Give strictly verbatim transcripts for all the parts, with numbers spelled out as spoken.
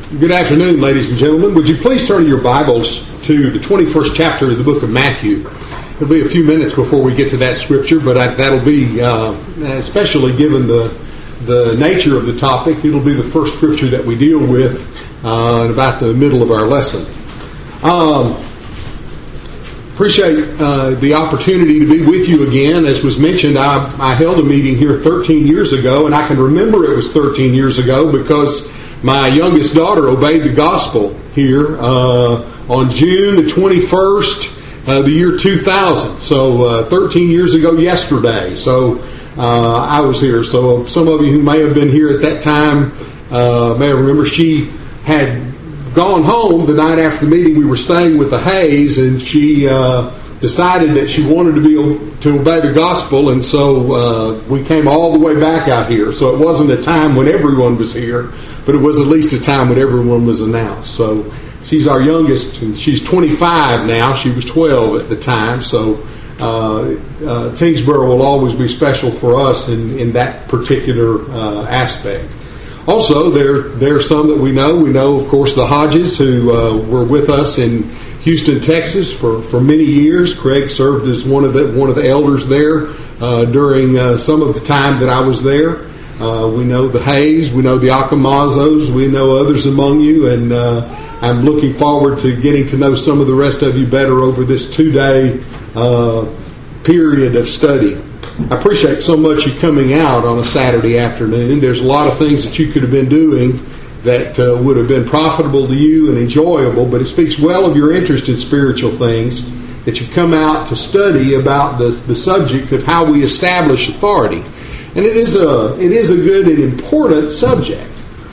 Good afternoon, ladies and gentlemen. Would you please turn your Bibles to the twenty-first chapter of the book of Matthew? It'll be a few minutes before we get to that scripture, but I, that'll be, uh, especially given the the nature of the topic, it'll be the first scripture that we deal with uh, in about the middle of our lesson. Um, appreciate uh, the opportunity to be with you again. As was mentioned, I, I held a meeting here thirteen years ago, and I can remember it was thirteen years ago because my youngest daughter obeyed the gospel here uh, on June the twenty-first, uh, the year two thousand. So uh, thirteen years ago yesterday. So uh, I was here. So some of you who may have been here at that time uh, may remember she had gone home the night after the meeting. We were staying with the Hayes, and she uh, decided that she wanted to be to obey the gospel, and so uh, we came all the way back out here. So it wasn't a time when everyone was here, but it was at least a time when everyone was announced. So she's our youngest, and she's twenty-five now. She was twelve at the time. So uh, uh, Tingsboro will always be special for us in, in that particular uh, aspect. Also, there there are some that we know. We know, of course, the Hodges, who uh, were with us in Houston, Texas, for, for many years. Craig served as one of the one of the elders there uh, during uh, some of the time that I was there. Uh, we know the Hayes, we know the Akamazos, we know others among you, and uh, I'm looking forward to getting to know some of the rest of you better over this two-day uh, period of study. I appreciate so much you coming out on a Saturday afternoon. There's a lot of things that you could have been doing that uh, would have been profitable to you and enjoyable, but it speaks well of your interest in spiritual things that you've come out to study about the, the subject of how we establish authority. And it is a it is a good and important subject.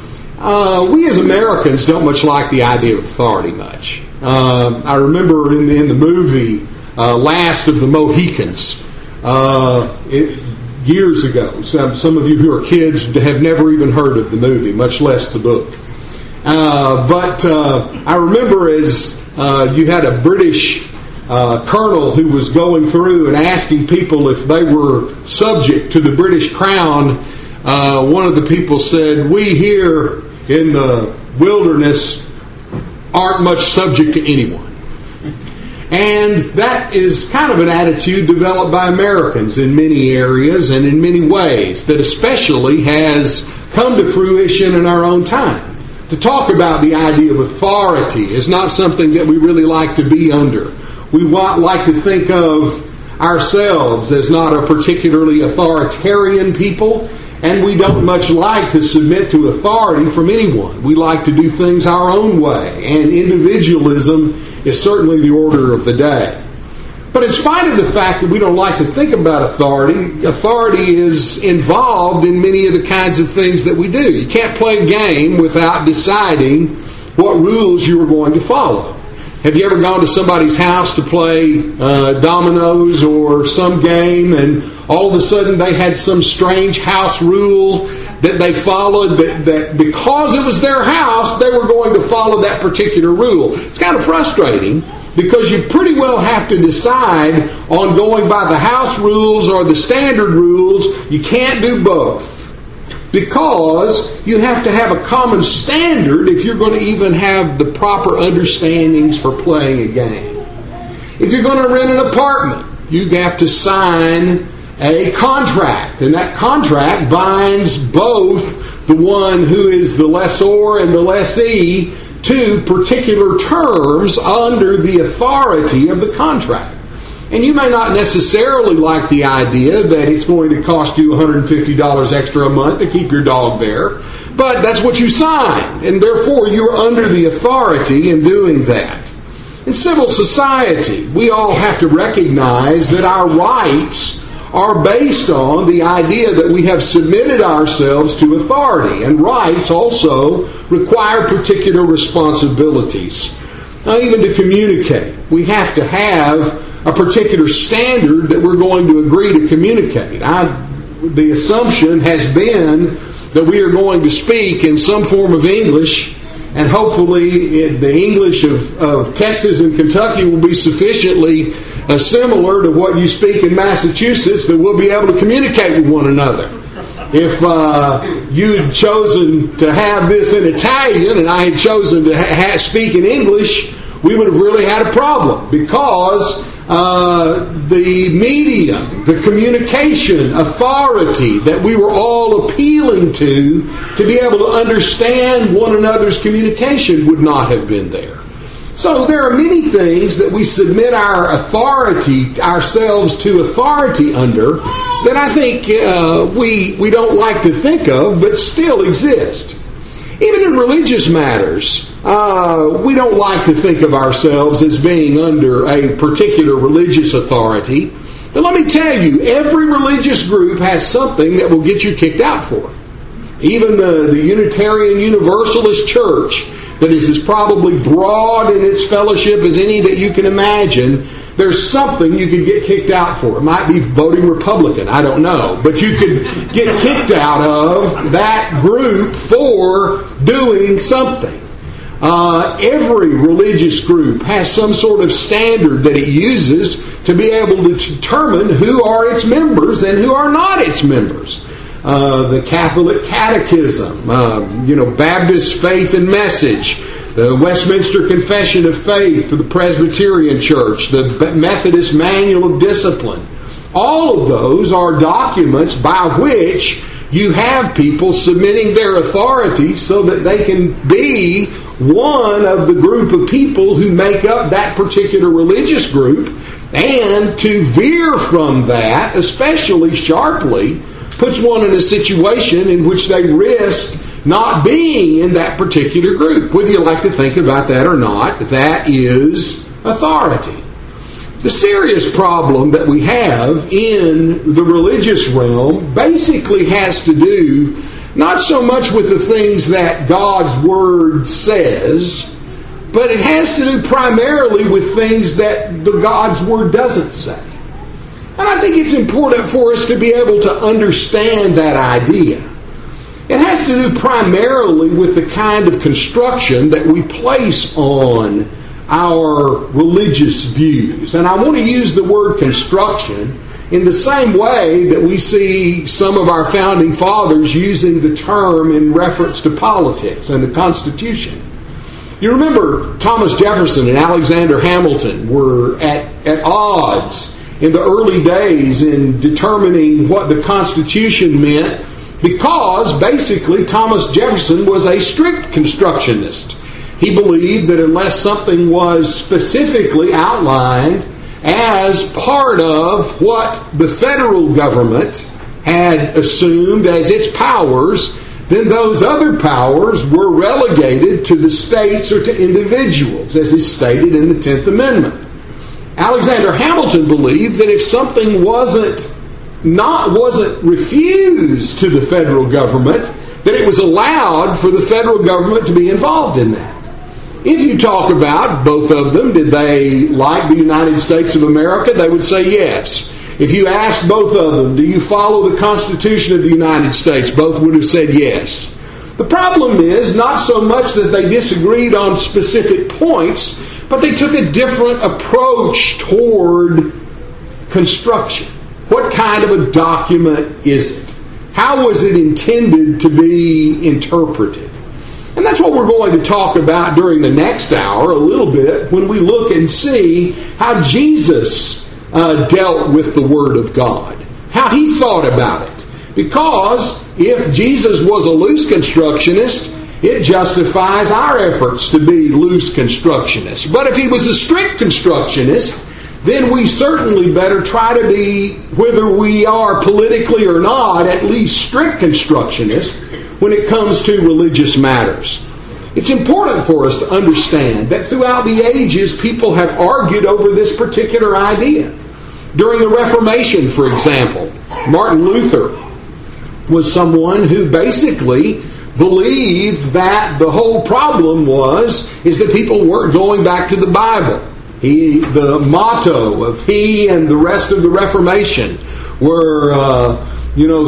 Uh, we as Americans don't much like the idea of authority much. Uh, I remember in the, in the movie uh, Last of the Mohicans, uh, it, years ago. Some, some of you who are kids have never even heard of the movie, much less the book. Uh, but uh, I remember as uh, you had a British uh, colonel who was going through and asking people if they were subject to the British crown. Uh, one of the people said, "We here in the wilderness aren't much subject to anyone." And that is kind of an attitude developed by Americans in many areas and in many ways that especially has come to fruition in our own time. To talk about the idea of authority is not something that we really like to be under. We want, like to think of ourselves as not a particularly authoritarian people, and we don't much like to submit to authority from anyone. We like to do things our own way, and individualism is certainly the order of the day. But in spite of the fact that we don't like to think about authority, authority is involved in many of the kinds of things that we do. You can't play a game without deciding what rules you are going to follow. Have you ever gone to somebody's house to play uh, dominoes or some game, and all of a sudden they had some strange house rule that they followed, that, that because it was their house, they were going to follow that particular rule? It's kind of frustrating because you pretty well have to decide on going by the house rules or the standard rules. You can't do both because you have to have a common standard if you're going to even have the proper understandings for playing a game. If you're going to rent an apartment, you have to sign a contract, and that contract binds both the one who is the lessor and the lessee to particular terms under the authority of the contract. And you may not necessarily like the idea that it's going to cost you one hundred fifty dollars extra a month to keep your dog there, but that's what you signed, and therefore you're under the authority in doing that. In civil society, we all have to recognize that our rights are based on the idea that we have submitted ourselves to authority, and rights also require particular responsibilities. Now, even to communicate, we have to have a particular standard that we're going to agree to communicate. I, the assumption has been that we are going to speak in some form of English, and hopefully the English of, of Texas and Kentucky will be sufficiently uh, similar to what you speak in Massachusetts that we'll be able to communicate with one another. If uh, you had chosen to have this in Italian and I had chosen to ha- speak in English, we would have really had a problem, because uh, the medium, the communication authority that we were all appealing to to be able to understand one another's communication would not have been there. So there are many things that we submit our authority, ourselves to authority under, that I think uh, we we don't like to think of, but still exist. Even in religious matters, uh, we don't like to think of ourselves as being under a particular religious authority. But let me tell you, every religious group has something that will get you kicked out for. Even the, the Unitarian Universalist Church, that is as probably broad in its fellowship as any that you can imagine, there's something you could get kicked out for. It might be voting Republican, I don't know. But you could get kicked out of that group for doing something. Uh, every religious group has some sort of standard that it uses to be able to determine who are its members and who are not its members. Uh, the Catholic Catechism, uh, you know, Baptist Faith and Message, the Westminster Confession of Faith for the Presbyterian Church, the Methodist Manual of Discipline. All of those are documents by which you have people submitting their authority so that they can be one of the group of people who make up that particular religious group, and to veer from that, especially sharply, puts one in a situation in which they risk not being in that particular group. Whether you like to think about that or not, that is authority. The serious problem that we have in the religious realm basically has to do not so much with the things that God's Word says, but it has to do primarily with things that the God's Word doesn't say. And I think it's important for us to be able to understand that idea. It has to do primarily with the kind of construction that we place on our religious views. And I want to use the word construction in the same way that we see some of our founding fathers using the term in reference to politics and the Constitution. You remember Thomas Jefferson and Alexander Hamilton were at, at odds in the early days in determining what the Constitution meant, because basically Thomas Jefferson was a strict constructionist. He believed that unless something was specifically outlined as part of what the federal government had assumed as its powers, then those other powers were relegated to the states or to individuals, as is stated in the tenth Amendment. Alexander Hamilton believed that if something wasn't not wasn't refused to the federal government, that it was allowed for the federal government to be involved in that. If you talk about both of them, did they like the United States of America? They would say yes. If you asked both of them, do you follow the Constitution of the United States? Both would have said yes. The problem is not so much that they disagreed on specific points, but they took a different approach toward construction. What kind of a document is it? How was it intended to be interpreted? And that's what we're going to talk about during the next hour a little bit when we look and see how Jesus uh, dealt with the Word of God, how He thought about it. Because if Jesus was a loose constructionist, it justifies our efforts to be loose constructionists. But if He was a strict constructionist, then we certainly better try to be, whether we are politically or not, at least strict constructionists when it comes to religious matters. It's important for us to understand that throughout the ages, people have argued over this particular idea. During the Reformation, for example, Martin Luther was someone who basically believed that the whole problem was is that people weren't going back to the Bible. He, the motto of he and the rest of the Reformation were, uh, you know,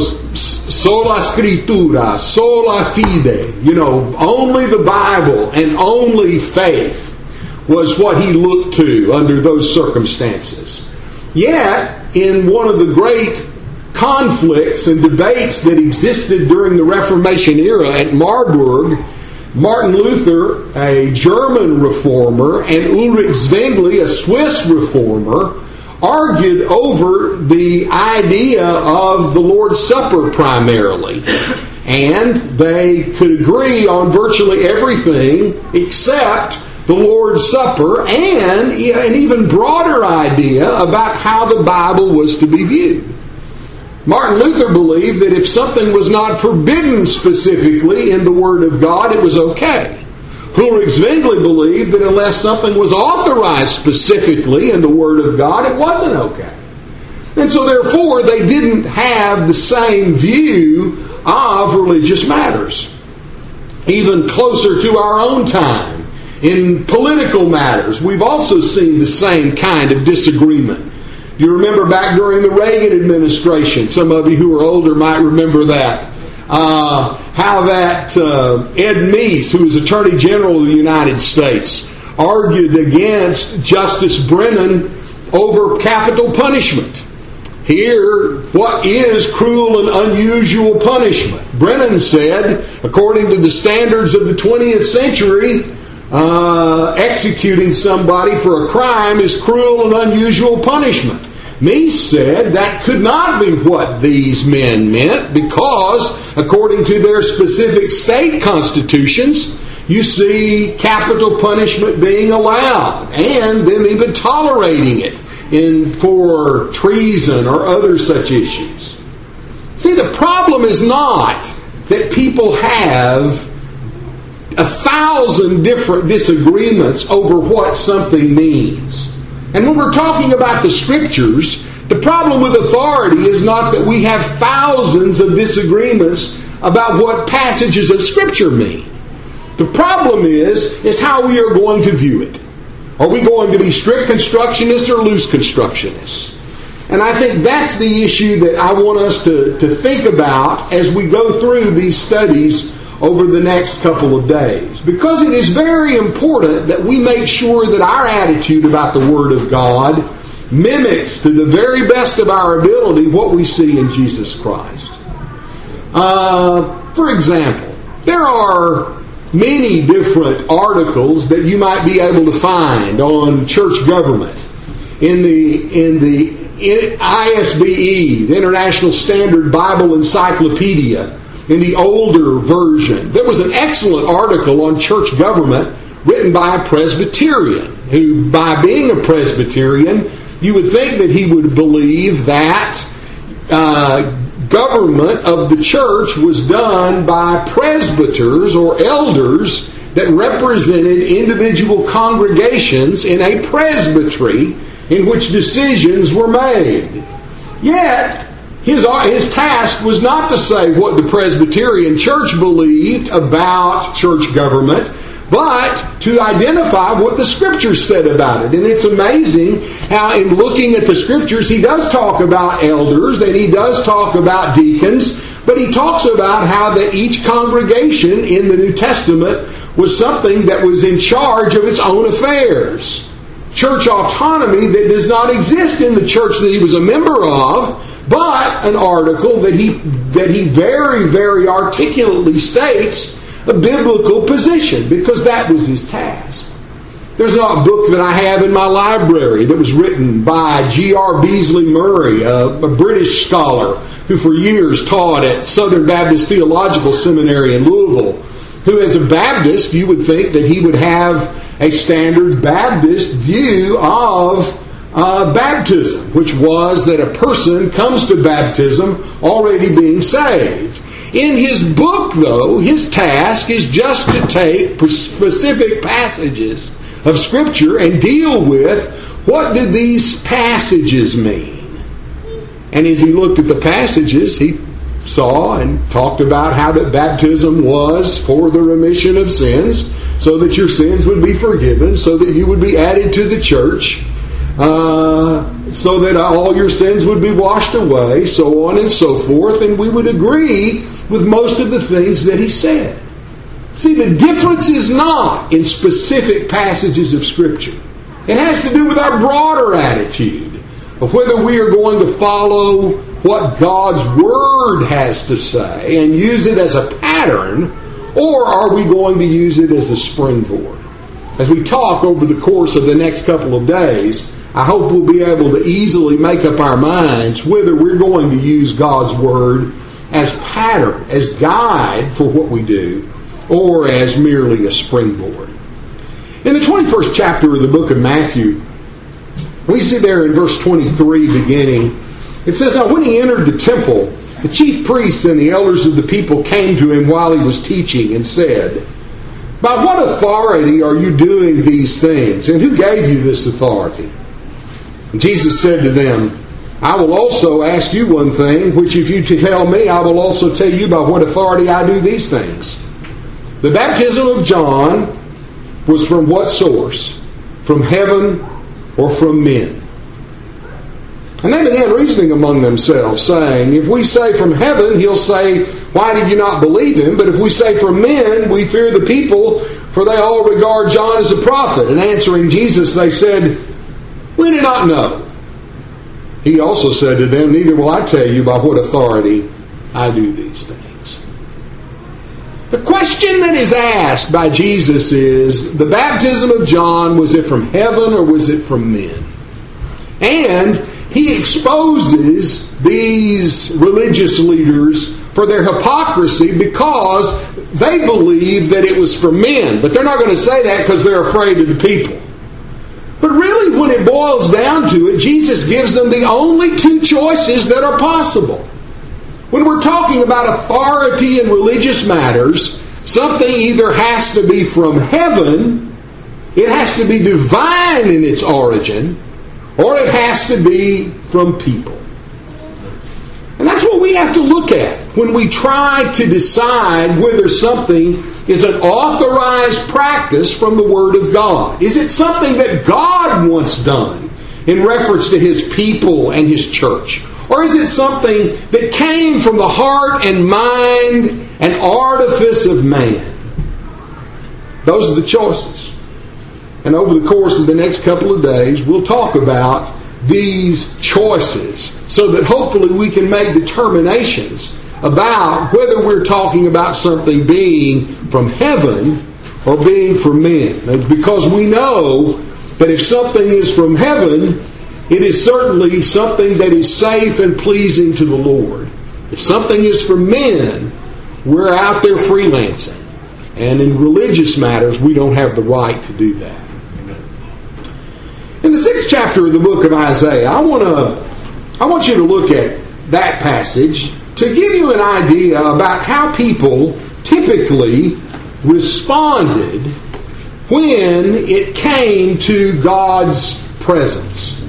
sola scriptura, sola fide. You know, only the Bible and only faith was what he looked to under those circumstances. Yet, in one of the great conflicts and debates that existed during the Reformation era at Marburg, Martin Luther, a German reformer, and Ulrich Zwingli, a Swiss reformer, argued over the idea of the Lord's Supper primarily. And they could agree on virtually everything except the Lord's Supper and an even broader idea about how the Bible was to be viewed. Martin Luther believed that if something was not forbidden specifically in the Word of God, it was okay. Ulrich Zwingli believed that unless something was authorized specifically in the Word of God, it wasn't okay. And so therefore, they didn't have the same view of religious matters. Even closer to our own time, in political matters, we've also seen the same kind of disagreement. You remember back during the Reagan administration, some of you who are older might remember that, uh, how that uh, Ed Meese, who was Attorney General of the United States, argued against Justice Brennan over capital punishment. Here, what is cruel and unusual punishment? Brennan said, according to the standards of the twentieth century, uh, executing somebody for a crime is cruel and unusual punishment. Meese said that could not be what these men meant because, according to their specific state constitutions, you see capital punishment being allowed and them even tolerating it in for treason or other such issues. See, the problem is not that people have a thousand different disagreements over what something means. And when we're talking about the Scriptures, the problem with authority is not that we have thousands of disagreements about what passages of Scripture mean. The problem is, is how we are going to view it. Are we going to be strict constructionists or loose constructionists? And I think that's the issue that I want us to, to think about as we go through these studies over the next couple of days. Because it is very important that we make sure that our attitude about the Word of God mimics to the very best of our ability what we see in Jesus Christ. Uh, for example, there are many different articles that you might be able to find on church government in the in the I S B E, the International Standard Bible Encyclopedia, in the older version. There was an excellent article on church government written by a Presbyterian who, by being a Presbyterian, you would think that he would believe that uh, government of the church was done by presbyters or elders that represented individual congregations in a presbytery in which decisions were made. Yet, his, his task was not to say what the Presbyterian church believed about church government, but to identify what the Scriptures said about it. And it's amazing how in looking at the Scriptures, he does talk about elders and he does talk about deacons, but he talks about how that each congregation in the New Testament was something that was in charge of its own affairs. Church autonomy that does not exist in the church that he was a member of, but an article that he that he very, very articulately states a biblical position, because that was his task. There's not a book that I have in my library that was written by G R Beasley Murray, a, a British scholar who for years taught at Southern Baptist Theological Seminary in Louisville, who as a Baptist, you would think that he would have a standard Baptist view of uh, baptism, which was that a person comes to baptism already being saved. In his book, though, his task is just to take specific passages of Scripture and deal with what do these passages mean. And as he looked at the passages, he saw and talked about how that baptism was for the remission of sins, so that your sins would be forgiven, so that you would be added to the church, uh, so that all your sins would be washed away, so on and so forth, and we would agree with most of the things that he said. See, the difference is not in specific passages of Scripture. It has to do with our broader attitude of whether we are going to follow what God's Word has to say and use it as a pattern, or are we going to use it as a springboard? As we talk over the course of the next couple of days, I hope we'll be able to easily make up our minds whether we're going to use God's Word as pattern, as guide for what we do, or as merely a springboard. In the twenty-first chapter of the book of Matthew, we see there in verse twenty-three beginning, it says, "Now when he entered the temple, the chief priests and the elders of the people came to him while he was teaching and said, 'By what authority are you doing these things? And who gave you this authority?' And Jesus said to them, 'I will also ask you one thing, which if you tell me, I will also tell you by what authority I do these things. The baptism of John was from what source? From heaven or from men?' And they began reasoning among themselves, saying, 'If we say from heaven, he'll say, why did you not believe him? But if we say from men, we fear the people, for they all regard John as a prophet.' And answering Jesus, they said, 'We do not know.' He also said to them, 'Neither will I tell you by what authority I do these things.'" The question that is asked by Jesus is, the baptism of John, was it from heaven or was it from men? And he exposes these religious leaders for their hypocrisy because they believe that it was from men. But they're not going to say that because they're afraid of the people. But really, when it boils down to it, Jesus gives them the only two choices that are possible. When we're talking about authority in religious matters, something either has to be from heaven, it has to be divine in its origin, or it has to be from people. And that's what we have to look at when we try to decide whether something is an authorized practice from the Word of God. Is it something that God wants done in reference to His people and His church? Or is it something that came from the heart and mind and artifice of man? Those are the choices. And over the course of the next couple of days, we'll talk about these choices so that hopefully we can make determinations about whether we're talking about something being from heaven or being from men. Because we know that if something is from heaven, it is certainly something that is safe and pleasing to the Lord. If something is from men, we're out there freelancing. And in religious matters, we don't have the right to do that. In the sixth chapter of the book of Isaiah, I want to, I want you to look at that passage to give you an idea about how people typically responded when it came to God's presence.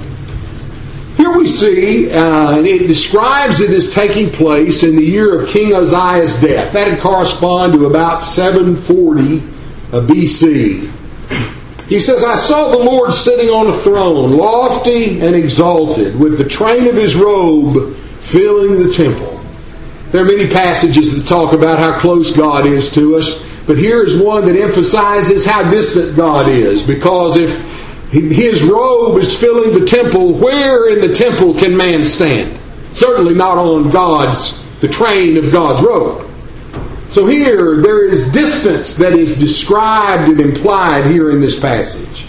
Here we see, uh, and it describes it as taking place in the year of King Uzziah's death. That would correspond to about seven forty B C. He says, "I saw the Lord sitting on a throne, lofty and exalted, with the train of His robe filling the temple." There are many passages that talk about how close God is to us, but here is one that emphasizes how distant God is, because if His robe is filling the temple, where in the temple can man stand? Certainly not on God's, the train of God's robe. So here, there is distance that is described and implied here in this passage.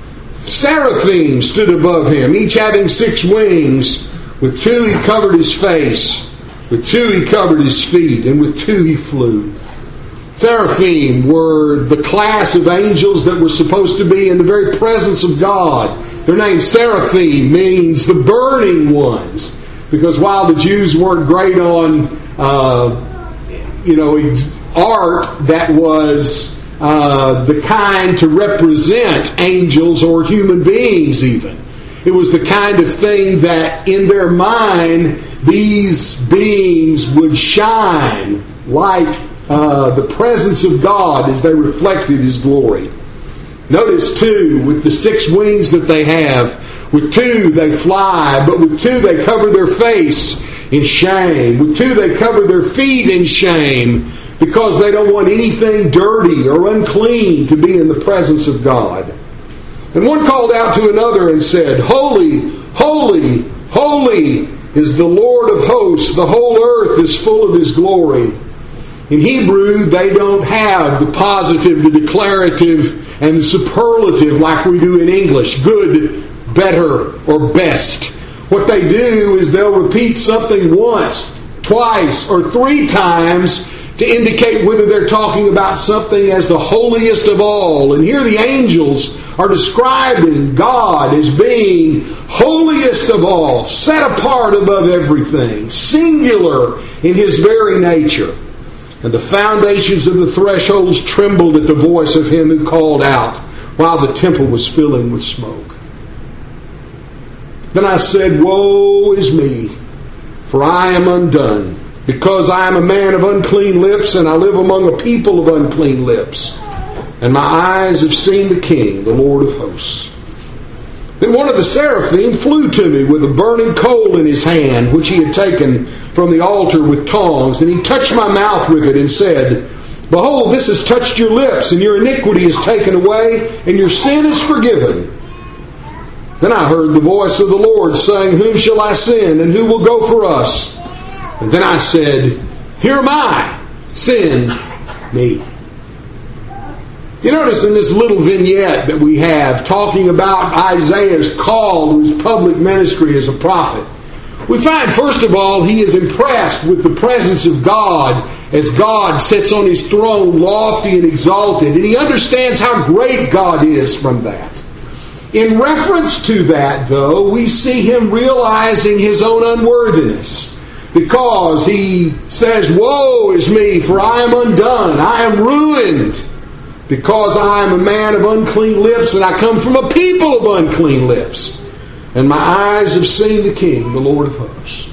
Seraphim stood above Him, each having six wings. With two He covered His face, with two He covered His feet, and with two He flew. Seraphim were the class of angels that were supposed to be in the very presence of God. Their name Seraphim means the burning ones, because while the Jews weren't great on uh, you know, art that was uh, the kind to represent angels or human beings even. It was the kind of thing that in their mind these beings would shine like uh, the presence of God as they reflected His glory. Notice too, with the six wings that they have, with two they fly, but with two they cover their face in shame. With two they cover their feet in shame, because they don't want anything dirty or unclean to be in the presence of God. And one called out to another and said, "Holy, holy, holy is the Lord of hosts. The whole earth is full of His glory. In Hebrew, they don't have the positive, the declarative, and the superlative like we do in English. Good, better, or best. What they do is they'll repeat something once, twice, or three times to indicate whether they're talking about something as the holiest of all. And here the angels are describing God as being holiest of all, set apart above everything, singular in His very nature. And the foundations of the thresholds trembled at the voice of Him who called out, while the temple was filling with smoke. Then I said, Woe is me, for I am undone, because I am a man of unclean lips, and I live among a people of unclean lips. And my eyes have seen the King, the Lord of hosts. Then one of the seraphim flew to me with a burning coal in his hand, which he had taken from the altar with tongs, and he touched my mouth with it and said, Behold, this has touched your lips, and your iniquity is taken away, and your sin is forgiven. Then I heard the voice of the Lord saying, Whom shall I send, and who will go for us? And then I said, Here am I, send me. You notice in this little vignette that we have talking about Isaiah's call to his public ministry as a prophet, we find, first of all, he is impressed with the presence of God as God sits on His throne lofty and exalted, and he understands how great God is from that. In reference to that, though, we see him realizing his own unworthiness, because he says, Woe is me, for I am undone, I am ruined, because I am a man of unclean lips, and I come from a people of unclean lips. And my eyes have seen the King, the Lord of hosts.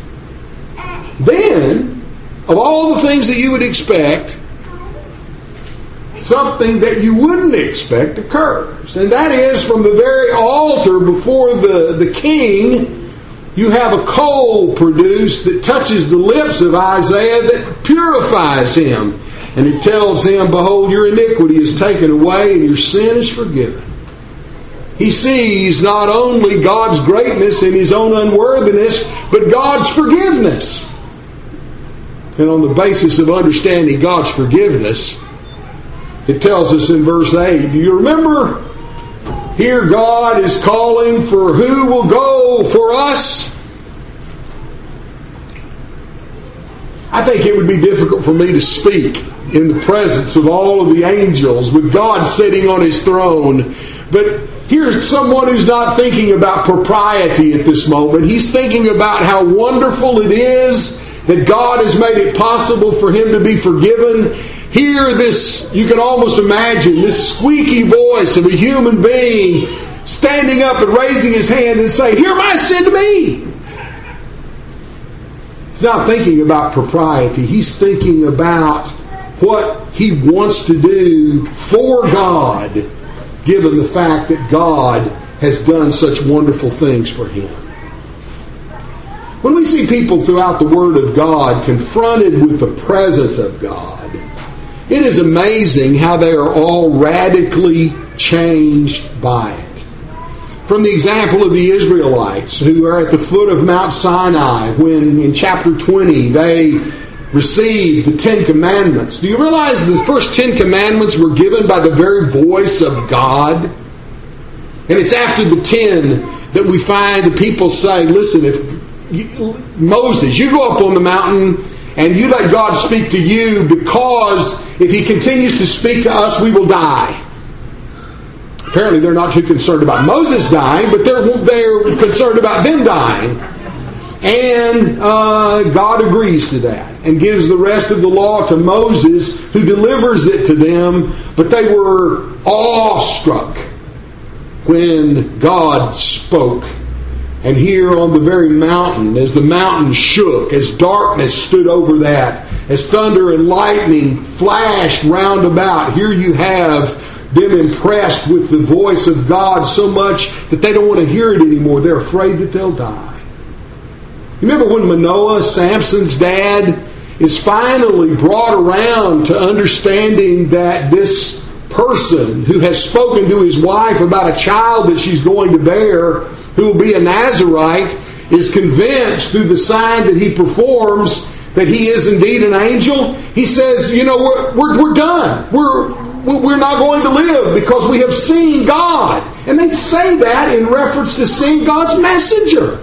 Then, of all the things that you would expect, something that you wouldn't expect occurs. And that is, from the very altar before the, the king, you have a coal produced that touches the lips of Isaiah that purifies him. And it tells him, Behold, your iniquity is taken away and your sin is forgiven. He sees not only God's greatness in his own unworthiness, but God's forgiveness. And on the basis of understanding God's forgiveness, it tells us in verse eight, do you remember? Here God is calling for who will go for us? I think it would be difficult for me to speak in the presence of all of the angels with God sitting on His throne. But here's someone who's not thinking about propriety at this moment. He's thinking about how wonderful it is that God has made it possible for him to be forgiven. Hear this, you can almost imagine, this squeaky voice of a human being standing up and raising his hand and saying, Hear my sin to me. He's not thinking about propriety. He's thinking about what he wants to do for God, given the fact that God has done such wonderful things for him. When we see people throughout the Word of God confronted with the presence of God, it is amazing how they are all radically changed by it. From the example of the Israelites who are at the foot of Mount Sinai when in chapter twenty they received the Ten Commandments. Do you realize the first Ten Commandments were given by the very voice of God? And it's after the ten that we find the people say, listen, if you, Moses, you go up on the mountain and you let God speak to you, because if He continues to speak to us, we will die. Apparently they're not too concerned about Moses dying, but they're, they're concerned about them dying. And uh, God agrees to that and gives the rest of the law to Moses, who delivers it to them. But they were awestruck when God spoke. And here on the very mountain, as the mountain shook, as darkness stood over that, as thunder and lightning flashed round about, here you have them impressed with the voice of God so much that they don't want to hear it anymore. They're afraid that they'll die. You remember when Manoah, Samson's dad, is finally brought around to understanding that this person who has spoken to his wife about a child that she's going to bear, who will be a Nazirite, is convinced through the sign that he performs that he is indeed an angel, he says, you know, we're, we're, we're done. We're, we're not going to live because we have seen God. And they say that in reference to seeing God's messenger.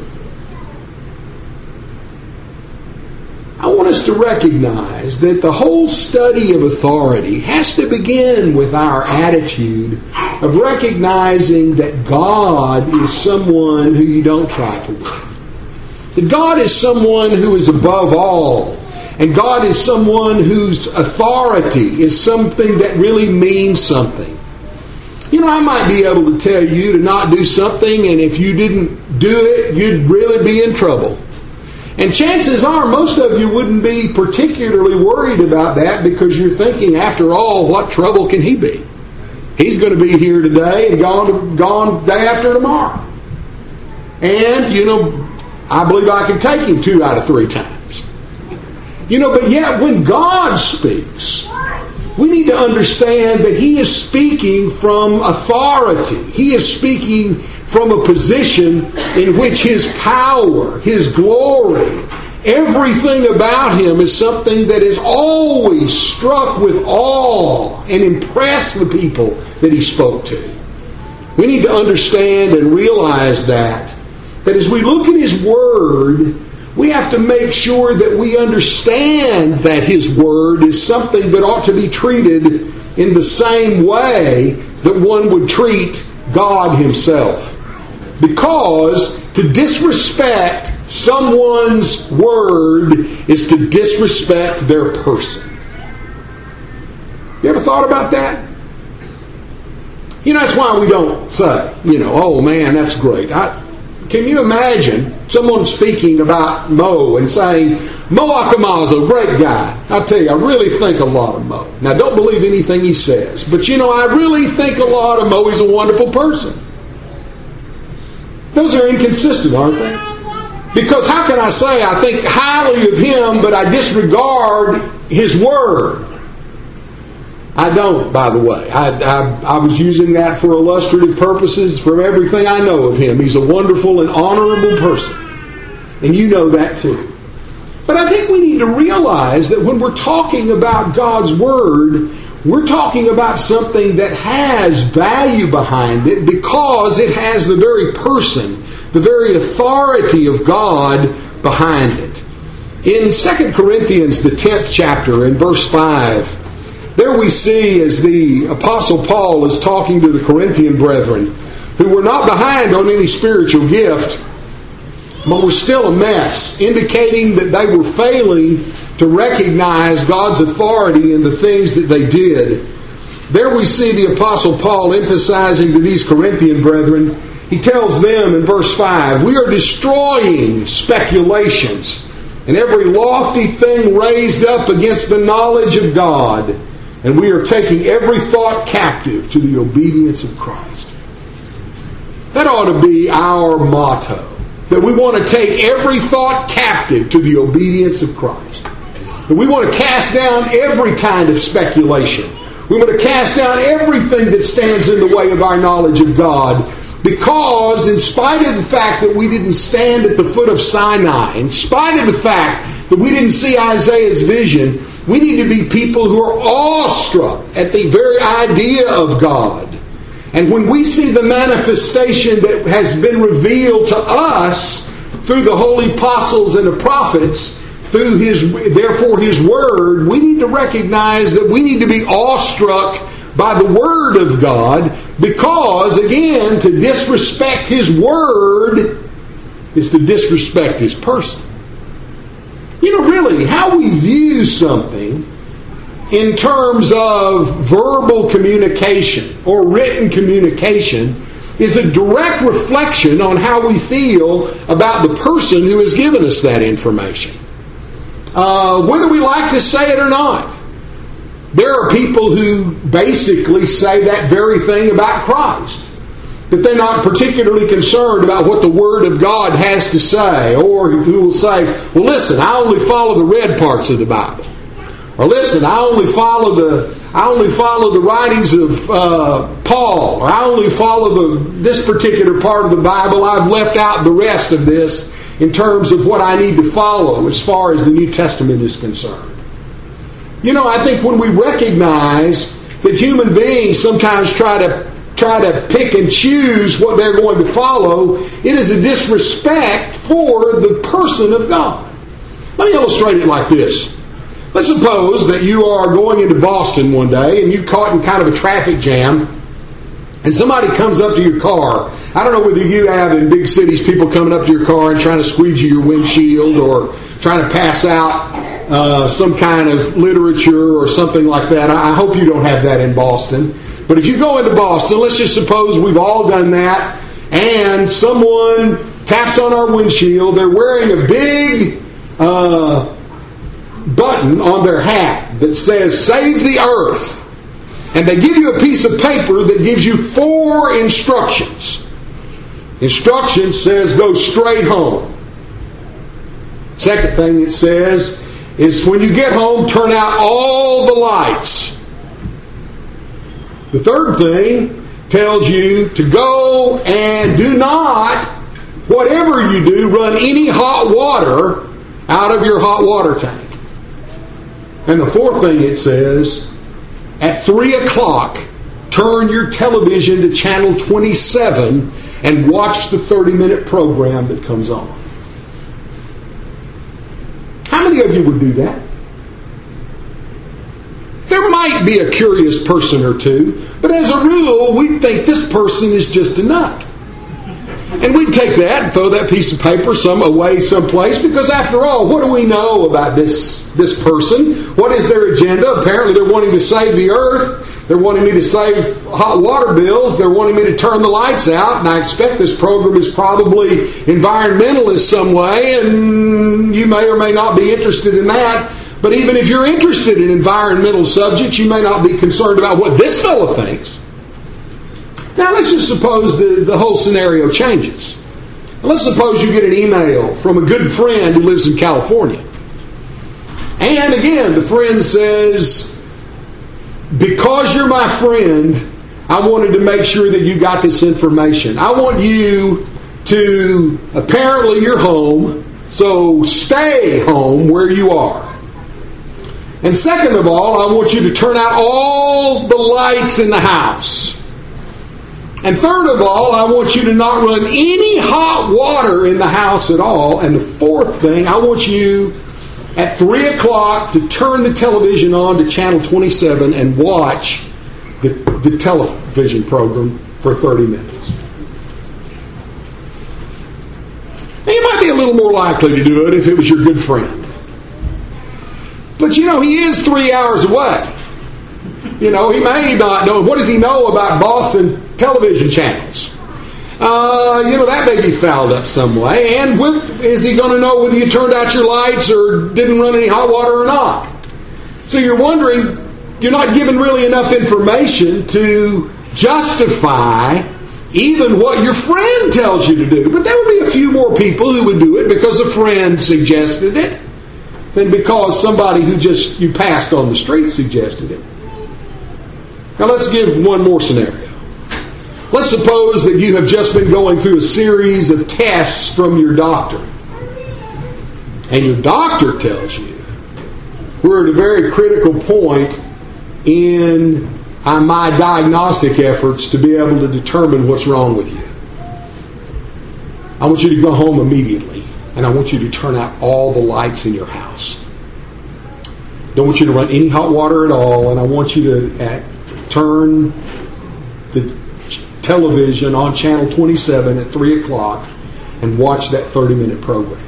I want us to recognize that the whole study of authority has to begin with our attitude of recognizing that God is someone who you don't trifle with. That God is someone who is above all. And God is someone whose authority is something that really means something. You know, I might be able to tell you to not do something, and if you didn't do it, you'd really be in trouble. And chances are most of you wouldn't be particularly worried about that because you're thinking, after all, what trouble can he be? He's going to be here today and gone, to, gone day after tomorrow. And, you know, I believe I can take him two out of three times. You know, but yet when God speaks, we need to understand that He is speaking from authority. He is speaking from a position in which His power, His glory, everything about Him is something that has always struck with awe and impressed the people that He spoke to. We need to understand and realize that, that as we look at His Word, we have to make sure that we understand that His Word is something that ought to be treated in the same way that one would treat God Himself. Because to disrespect someone's Word is to disrespect their person. You ever thought about that? You know, that's why we don't say, you know, oh man, that's great. I, can you imagine someone speaking about Mo and saying, Mo Akamazo, great guy. I'll tell you, I really think a lot of Mo. Now, don't believe anything he says, but you know, I really think a lot of Mo. He's a wonderful person. Those are inconsistent, aren't they? Because how can I say I think highly of him, but I disregard his word? I don't, by the way. I, I, I was using that for illustrative purposes from everything I know of him. He's a wonderful and honorable person. And you know that too. But I think we need to realize that when we're talking about God's Word, we're talking about something that has value behind it because it has the very person, the very authority of God behind it. In Second Corinthians, the tenth chapter, in verse five, there we see as the Apostle Paul is talking to the Corinthian brethren who were not behind on any spiritual gift, but were still a mess, indicating that they were failing to recognize God's authority in the things that they did. There we see the Apostle Paul emphasizing to these Corinthian brethren, he tells them in verse five, we are destroying speculations and every lofty thing raised up against the knowledge of God, and we are taking every thought captive to the obedience of Christ. That ought to be our motto. That we want to take every thought captive to the obedience of Christ. That we want to cast down every kind of speculation. We want to cast down everything that stands in the way of our knowledge of God. Because in spite of the fact that we didn't stand at the foot of Sinai, in spite of the fact that we didn't see Isaiah's vision, we need to be people who are awestruck at the very idea of God. And when we see the manifestation that has been revealed to us through the holy apostles and the prophets, through His, therefore His Word, we need to recognize that we need to be awestruck by the Word of God, because, again, to disrespect His Word is to disrespect His person. You know, really, how we view something in terms of verbal communication or written communication is a direct reflection on how we feel about the person who has given us that information. Uh, whether we like to say it or not. There are people who basically say that very thing about Christ. That they're not particularly concerned about what the Word of God has to say. Or who will say, well listen, I only follow the red parts of the Bible. Or listen, I only follow the I only follow the writings of uh, Paul. Or I only follow the, this particular part of the Bible. I've left out the rest of this. in terms of what I need to follow as far as the New Testament is concerned. You know, I think when we recognize that human beings sometimes try to try to pick and choose what they're going to follow, it is a disrespect for the person of God. Let me illustrate it like this. Let's suppose that you are going into Boston one day and you caught in kind of a traffic jam, and somebody comes up to your car. I don't know whether you have in big cities people coming up to your car and trying to squeegee your windshield or trying to pass out uh, some kind of literature or something like that. I hope you don't have that in Boston. But if you go into Boston, let's just suppose we've all done that, and someone taps on our windshield. They're wearing a big uh, button on their hat that says, "Save the Earth." And they give you a piece of paper that gives you four instructions. Instruction says, go straight home. Second thing it says is, when you get home, turn out all the lights. The third thing tells you to go and do not, whatever you do, run any hot water out of your hot water tank. And the fourth thing it says, at three o'clock, turn your television to channel twenty-seven and watch the thirty-minute program that comes on. How many of you would do that? There might be a curious person or two, but as a rule, we think this person is just a nut. And we'd take that and throw that piece of paper some away someplace, because after all, what do we know about this, this person? What is their agenda? Apparently they're wanting to save the earth. They're wanting me to save hot water bills. They're wanting me to turn the lights out. And I expect this program is probably environmentalist some way, and you may or may not be interested in that. But even if you're interested in environmental subjects, you may not be concerned about what this fellow thinks. Now let's just suppose the, the whole scenario changes. Let's suppose you get an email from a good friend who lives in California. And again, the friend says, because you're my friend, I wanted to make sure that you got this information. I want you to, apparently you're home, so stay home where you are. And second of all, I want you to turn out all the lights in the house. And third of all, I want you to not run any hot water in the house at all. And the fourth thing, I want you at three o'clock to turn the television on to channel twenty-seven and watch the, the television program for thirty minutes. Now, you might be a little more likely to do it if it was your good friend. But you know, he is three hours away. You know, he may not know. What does he know about Boston television channels? Uh, you know, that may be fouled up some way. And what, is he going to know whether you turned out your lights or didn't run any hot water or not? So you're wondering, you're not given really enough information to justify even what your friend tells you to do. But there would be a few more people who would do it because a friend suggested it than because somebody who just you passed on the street suggested it. Now let's give one more scenario. Let's suppose that you have just been going through a series of tests from your doctor. And your doctor tells you, we're at a very critical point in uh, my diagnostic efforts to be able to determine what's wrong with you. I want you to go home immediately, and I want you to turn out all the lights in your house. Don't want you to run any hot water at all, and I want you to uh, turn the television on channel twenty-seven at three o'clock and watch that thirty-minute program.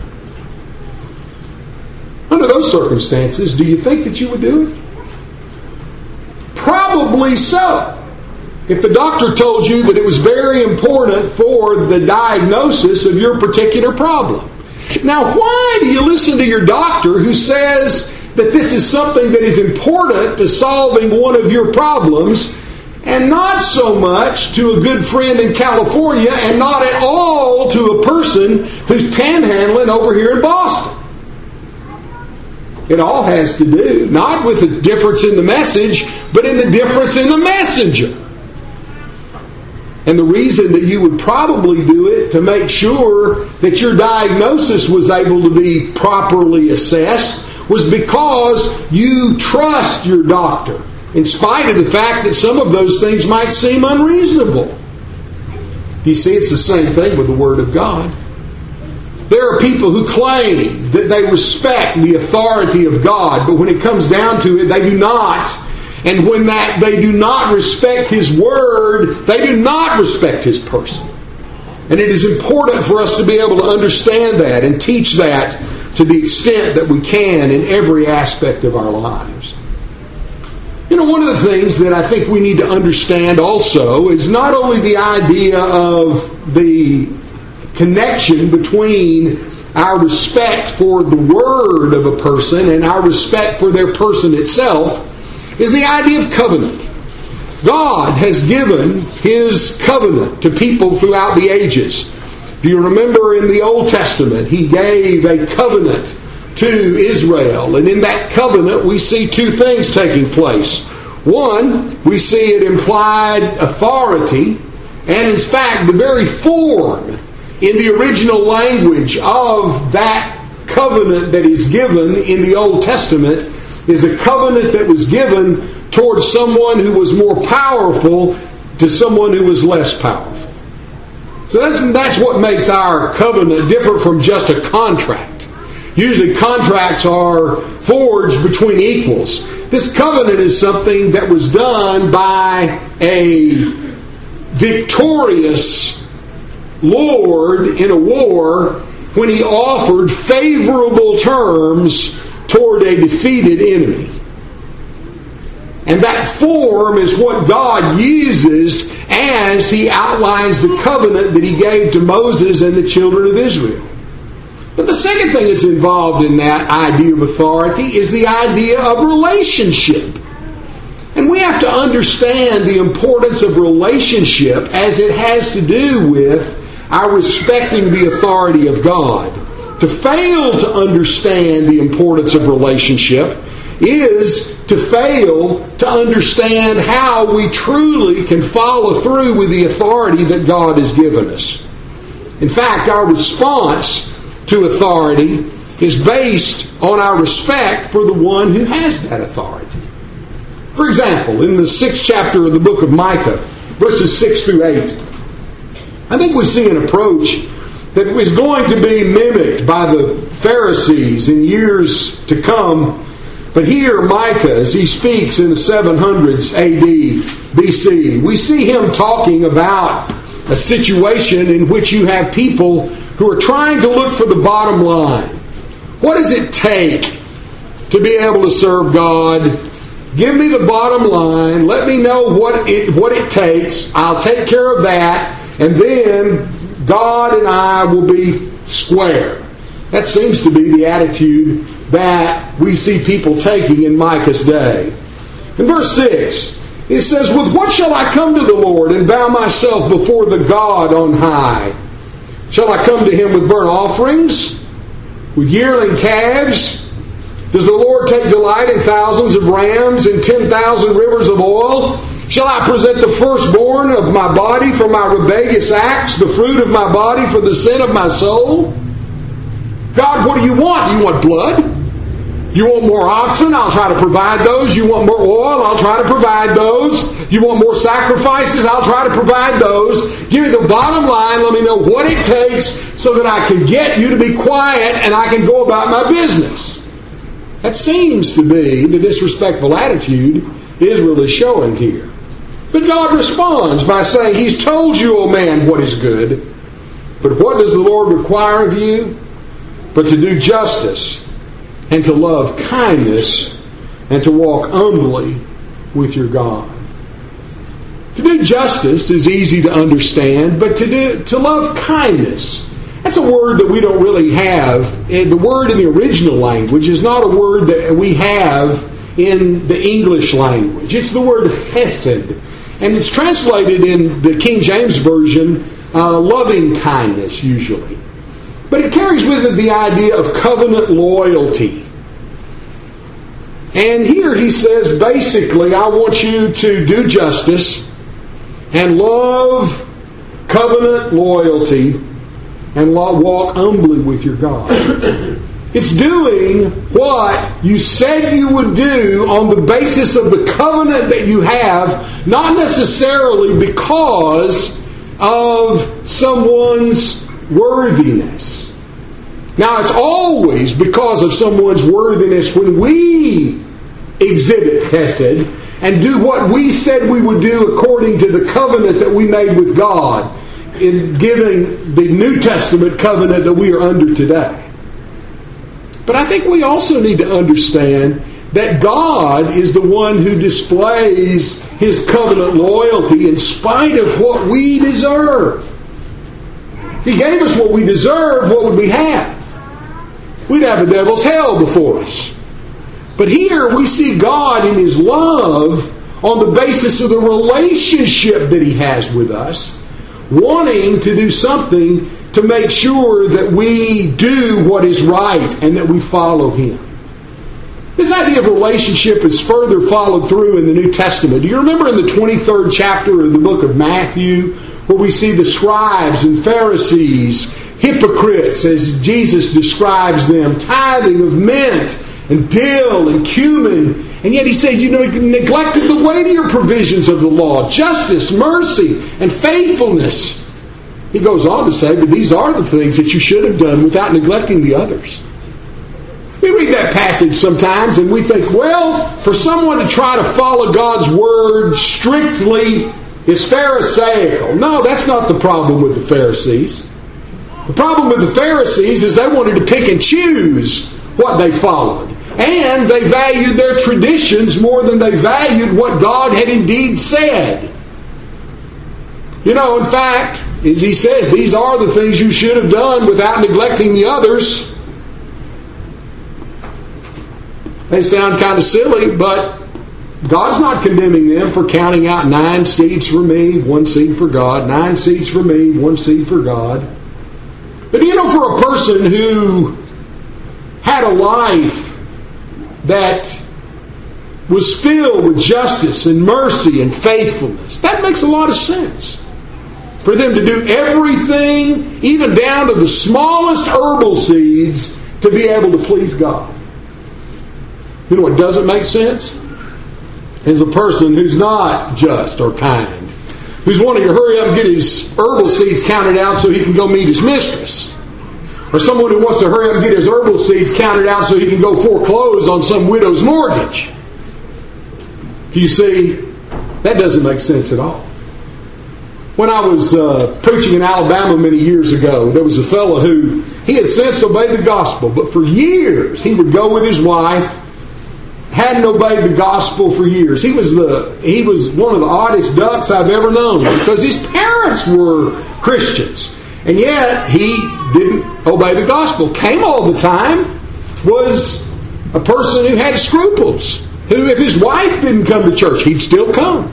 Under those circumstances, do you think that you would do it? Probably so. If the doctor told you that it was very important for the diagnosis of your particular problem. Now, why do you listen to your doctor who says that this is something that is important to solving one of your problems, and not so much to a good friend in California, and not at all to a person who's panhandling over here in Boston? It all has to do not with the difference in the message, but in the difference in the messenger. And the reason that you would probably do it to make sure that your diagnosis was able to be properly assessed was because you trust your doctor, in spite of the fact that some of those things might seem unreasonable. You see, it's the same thing with the Word of God. There are people who claim that they respect the authority of God, but when it comes down to it, they do not. And when that they do not respect His Word, they do not respect His person. And it is important for us to be able to understand that and teach that to the extent that we can in every aspect of our lives. You know, one of the things that I think we need to understand also is not only the idea of the connection between our respect for the Word of a person and our respect for their person itself, is the idea of covenant. God has given His covenant to people throughout the ages. Do you remember in the Old Testament, He gave a covenant to Israel. And in that covenant, we see two things taking place. One, we see it implied authority. And in fact, the very form in the original language of that covenant that is given in the Old Testament is a covenant that was given towards someone who was more powerful to someone who was less powerful. So that's, that's what makes our covenant different from just a contract. Usually contracts are forged between equals. This covenant is something that was done by a victorious lord in a war when he offered favorable terms toward a defeated enemy. And that form is what God uses as He outlines the covenant that He gave to Moses and the children of Israel. But the second thing that's involved in that idea of authority is the idea of relationship. And we have to understand the importance of relationship as it has to do with our respecting the authority of God. To fail to understand the importance of relationship is to fail to understand how we truly can follow through with the authority that God has given us. In fact, our response to authority is based on our respect for the one who has that authority. For example, in the sixth chapter of the book of Micah, verses six through eight, I think we see an approach that is going to be mimicked by the Pharisees in years to come. But here, Micah, as he speaks in the seven hundreds A D B C, we see him talking about a situation in which you have people who are trying to look for the bottom line. What does it take to be able to serve God? Give me the bottom line. Let me know what it, what it takes. I'll take care of that. And then God and I will be square. That seems to be the attitude that we see people taking in Micah's day. In verse six, it says, "With what shall I come to the Lord and bow myself before the God on high? Shall I come to Him with burnt offerings, with yearling calves? Does the Lord take delight in thousands of rams and ten thousand rivers of oil? Shall I present the firstborn of my body for my rebellious acts, the fruit of my body for the sin of my soul?" God, what do you want? Do you want blood? You want more oxen? I'll try to provide those. You want more oil? I'll try to provide those. You want more sacrifices? I'll try to provide those. Give me the bottom line. Let me know what it takes so that I can get you to be quiet and I can go about my business. That seems to be the disrespectful attitude Israel is showing here. But God responds by saying, He's told you, O man, what is good. But what does the Lord require of you? But to do justice, and to love kindness, and to walk humbly with your God. To do justice is easy to understand, but to do to love kindness, that's a word that we don't really have. The word in the original language is not a word that we have in the English language. It's the word hesed. And it's translated in the King James Version, uh, loving kindness, usually. But it carries with it the idea of covenant loyalty. And here he says, basically, I want you to do justice and love covenant loyalty and walk humbly with your God. It's doing what you said you would do on the basis of the covenant that you have, not necessarily because of someone's worthiness. Now, it's always because of someone's worthiness when we exhibit chesed and do what we said we would do according to the covenant that we made with God in giving the New Testament covenant that we are under today. But I think we also need to understand that God is the one who displays His covenant loyalty in spite of what we deserve. If He gave us what we deserve, what would we have? We'd have the devil's hell before us. But here we see God in His love on the basis of the relationship that He has with us, wanting to do something to make sure that we do what is right and that we follow Him. This idea of relationship is further followed through in the New Testament. Do you remember in the twenty-third chapter of the book of Matthew, where we see the scribes and Pharisees, hypocrites, as Jesus describes them, tithing of mint and dill and cumin, and yet He says, you know, you neglected the weightier provisions of the law, justice, mercy, and faithfulness. He goes on to say, but these are the things that you should have done without neglecting the others. We read that passage sometimes and we think, well, for someone to try to follow God's Word strictly is Pharisaical. No, that's not the problem with the Pharisees. The problem with the Pharisees is they wanted to pick and choose what they followed. And they valued their traditions more than they valued what God had indeed said. You know, in fact, as He says, these are the things you should have done without neglecting the others. They sound kind of silly, but God's not condemning them for counting out nine seeds for me, one seed for God, nine seeds for me, one seed for God. But you know, for a person who had a life that was filled with justice and mercy and faithfulness, that makes a lot of sense. For them to do everything, even down to the smallest herbal seeds, to be able to please God. You know what doesn't make sense? Is a person who's not just or kind, who's wanting to hurry up and get his herbal seeds counted out so he can go meet his mistress. Or someone who wants to hurry up and get his herbal seeds counted out so he can go foreclose on some widow's mortgage. Do you see? That doesn't make sense at all. When I was uh, preaching in Alabama many years ago, there was a fellow who, he had since obeyed the gospel, but for years he would go with his wife, hadn't obeyed the gospel for years. He was the he was one of the oddest ducks I've ever known because his parents were Christians. And yet he didn't obey the gospel. Came all the time, was a person who had scruples, who if his wife didn't come to church, he'd still come.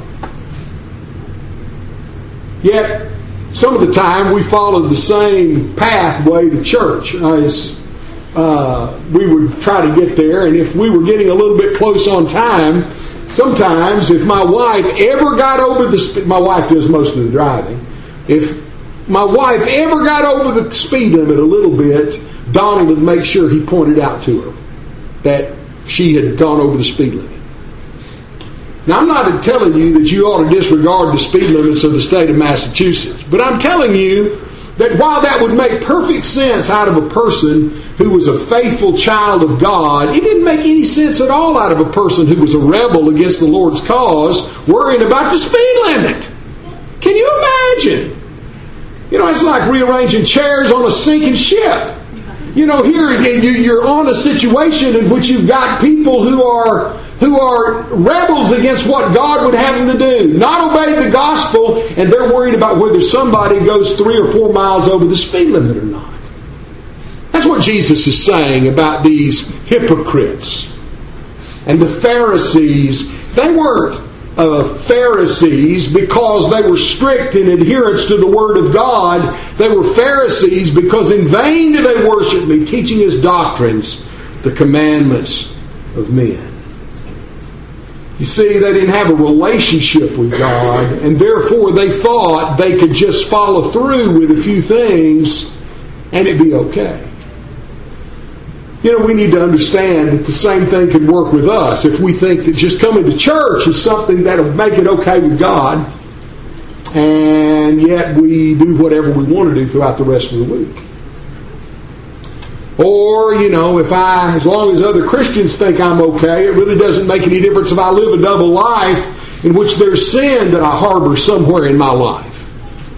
Yet, some of the time we followed the same pathway to church as uh, we would try to get there. And if we were getting a little bit close on time, sometimes if my wife ever got over the speed, my wife does most of the driving. If my wife ever got over the speed limit a little bit, Donald would make sure he pointed out to her that she had gone over the speed limit. Now, I'm not telling you that you ought to disregard the speed limits of the state of Massachusetts, but I'm telling you that while that would make perfect sense out of a person who was a faithful child of God, it didn't make any sense at all out of a person who was a rebel against the Lord's cause, worrying about the speed limit. Can you imagine? You know, it's like rearranging chairs on a sinking ship. You know, here you're on a situation in which you've got people who are who are rebels against what God would have them to do. Not obey the gospel, and they're worried about whether somebody goes three or four miles over the speed limit or not. That's what Jesus is saying about these hypocrites. And the Pharisees, they weren't uh, Pharisees because they were strict in adherence to the Word of God. They were Pharisees because in vain do they worship me, teaching as doctrines the commandments of men. You see, they didn't have a relationship with God, and therefore they thought they could just follow through with a few things and it'd be okay. You know, we need to understand that the same thing could work with us. If we think that just coming to church is something that'll make it okay with God, and yet we do whatever we want to do throughout the rest of the week. Or, you know, if I, as long as other Christians think I'm okay, it really doesn't make any difference if I live a double life in which there's sin that I harbor somewhere in my life.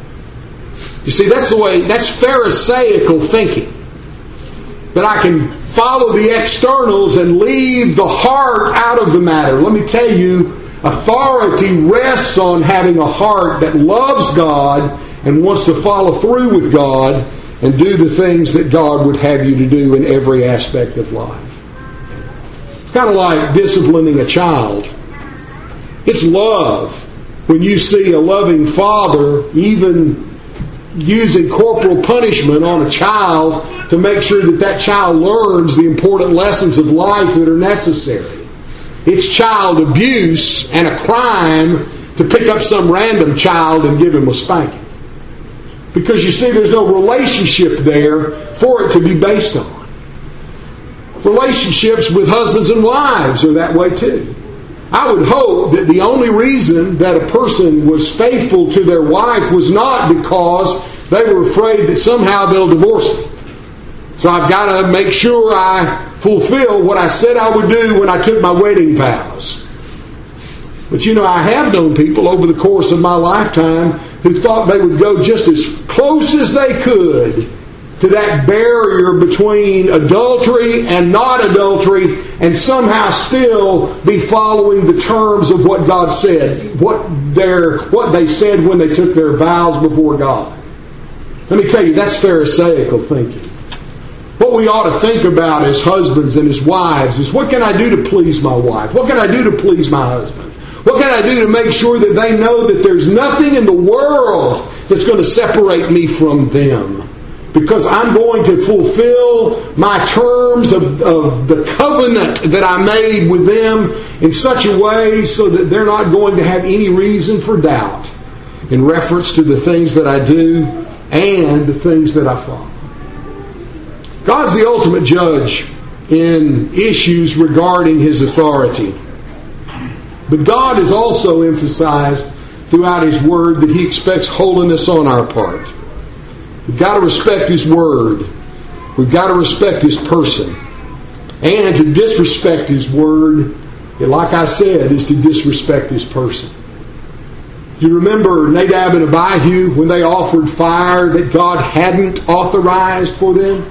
You see, that's the way, that's Pharisaical thinking. That I can follow the externals and leave the heart out of the matter. Let me tell you, authority rests on having a heart that loves God and wants to follow through with God and do the things that God would have you to do in every aspect of life. It's kind of like disciplining a child. It's love when you see a loving father even using corporal punishment on a child to make sure that that child learns the important lessons of life that are necessary. It's child abuse and a crime to pick up some random child and give him a spanking. Because you see, there's no relationship there for it to be based on. Relationships with husbands and wives are that way too. I would hope that the only reason that a person was faithful to their wife was not because they were afraid that somehow they'll divorce me. So I've got to make sure I fulfill what I said I would do when I took my wedding vows. But you know, I have known people over the course of my lifetime who thought they would go just as close as they could to that barrier between adultery and not adultery and somehow still be following the terms of what God said, what their what they said when they took their vows before God. Let me tell you, that's Pharisaical thinking. What we ought to think about as husbands and as wives is, what can I do to please my wife? What can I do to please my husband? What can I do to make sure that they know that there's nothing in the world that's going to separate me from them? Because I'm going to fulfill my terms of, of the covenant that I made with them in such a way so that they're not going to have any reason for doubt in reference to the things that I do and the things that I follow. God's the ultimate judge in issues regarding His authority. But God has also emphasized throughout His Word that He expects holiness on our part. We've got to respect His Word. We've got to respect His person. And to disrespect His Word, like I said, is to disrespect His person. You remember Nadab and Abihu when they offered fire that God hadn't authorized for them?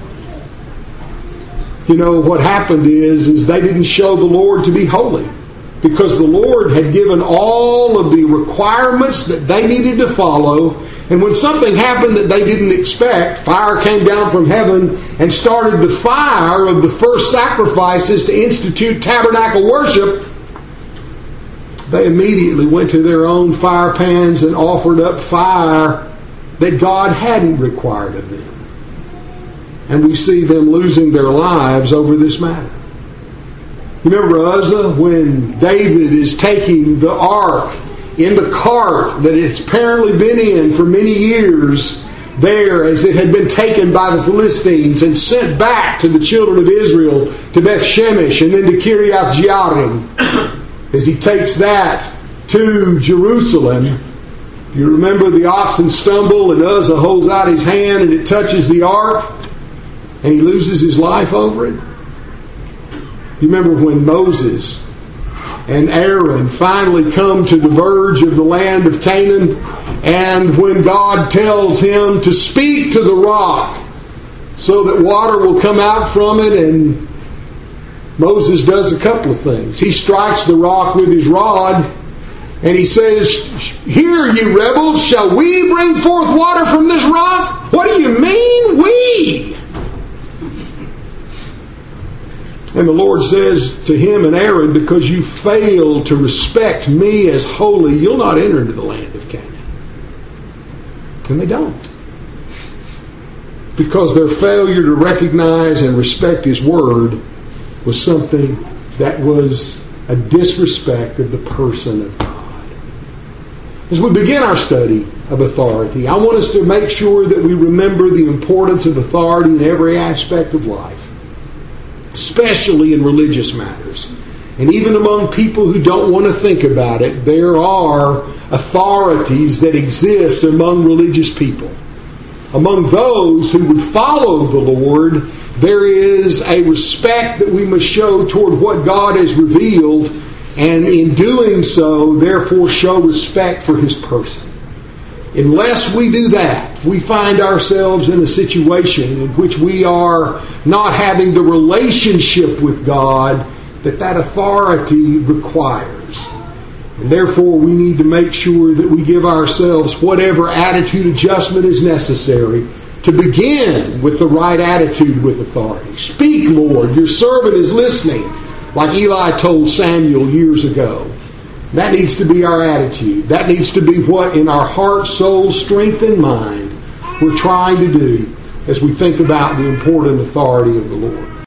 You know, what happened is, is they didn't show the Lord to be holy. Because the Lord had given all of the requirements that they needed to follow. And when something happened that they didn't expect, fire came down from heaven and started the fire of the first sacrifices to institute tabernacle worship, they immediately went to their own fire pans and offered up fire that God hadn't required of them. And we see them losing their lives over this matter. You remember Uzzah, when David is taking the ark in the cart that it's apparently been in for many years there, as it had been taken by the Philistines and sent back to the children of Israel to Beth Shemesh and then to Kiriath Jearim. As he takes that to Jerusalem, you remember the oxen stumble and Uzzah holds out his hand and it touches the ark and he loses his life over it. You remember when Moses and Aaron finally come to the verge of the land of Canaan, and when God tells him to speak to the rock so that water will come out from it, and Moses does a couple of things. He strikes the rock with his rod and he says, "Hear, ye rebels, shall we bring forth water from this rock?" What do you mean, we? And the Lord says to him and Aaron, because you fail to respect me as holy, you'll not enter into the land of Canaan. And they don't. Because their failure to recognize and respect His Word was something that was a disrespect of the person of God. As we begin our study of authority, I want us to make sure that we remember the importance of authority in every aspect of life, especially in religious matters. And even among people who don't want to think about it, there are authorities that exist among religious people. Among those who would follow the Lord, there is a respect that we must show toward what God has revealed, and in doing so, therefore show respect for His person. Unless we do that, we find ourselves in a situation in which we are not having the relationship with God that that authority requires. And therefore, we need to make sure that we give ourselves whatever attitude adjustment is necessary to begin with the right attitude with authority. Speak, Lord, your servant is listening, like Eli told Samuel years ago. That needs to be our attitude. That needs to be what in our heart, soul, strength, and mind we're trying to do as we think about the important authority of the Lord.